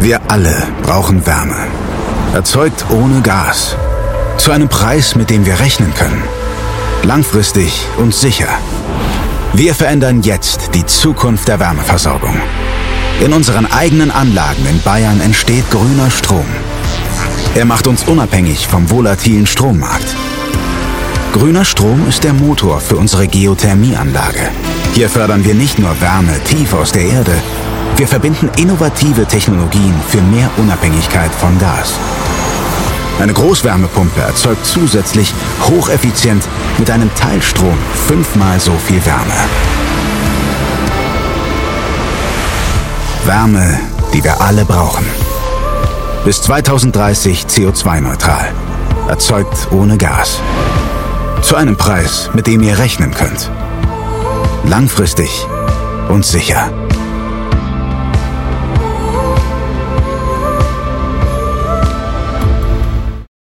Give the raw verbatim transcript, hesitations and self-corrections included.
Wir alle brauchen Wärme. Erzeugt ohne Gas. Zu einem Preis, mit dem wir rechnen können. Langfristig und sicher. Wir verändern jetzt die Zukunft der Wärmeversorgung. In unseren eigenen Anlagen in Bayern entsteht grüner Strom. Er macht uns unabhängig vom volatilen Strommarkt. Grüner Strom ist der Motor für unsere Geothermieanlage. Hier fördern wir nicht nur Wärme tief aus der Erde, wir verbinden innovative Technologien für mehr Unabhängigkeit von Gas. Eine Großwärmepumpe erzeugt zusätzlich hocheffizient mit einem Teilstrom fünfmal so viel Wärme. Wärme, die wir alle brauchen. Bis zweitausenddreißig C O zwei neutral. Erzeugt ohne Gas. Zu einem Preis, mit dem ihr rechnen könnt. Langfristig und sicher.